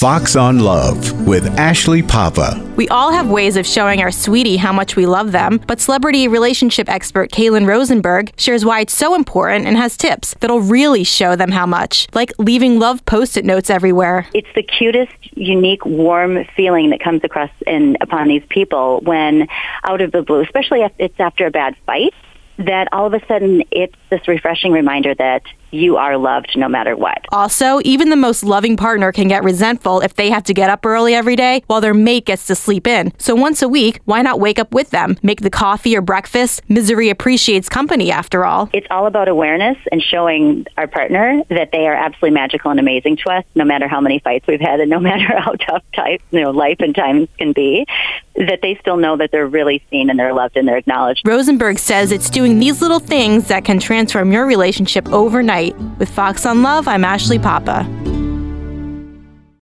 Fox on Love with Ashley Papa. We all have ways of showing our sweetie how much we love them, but celebrity relationship expert Kaylin Rosenberg shares why it's so important and has tips that'll really show them how much, like leaving love Post-it notes everywhere. It's the cutest, unique, warm feeling that comes across upon these people when, out of the blue, especially if it's after a bad fight, that all of a sudden it's this refreshing reminder that you are loved no matter what. Also, even the most loving partner can get resentful if they have to get up early every day while their mate gets to sleep in. So once a week, why not wake up with them? Make the coffee or breakfast. Misery appreciates company, after all. It's all about awareness and showing our partner that they are absolutely magical and amazing to us, no matter how many fights we've had and no matter how tough life and times can be, that they still know that they're really seen and they're loved and they're acknowledged. Rosenberg says it's doing these little things that can transform your relationship overnight. With Fox on Love, I'm Ashley Papa.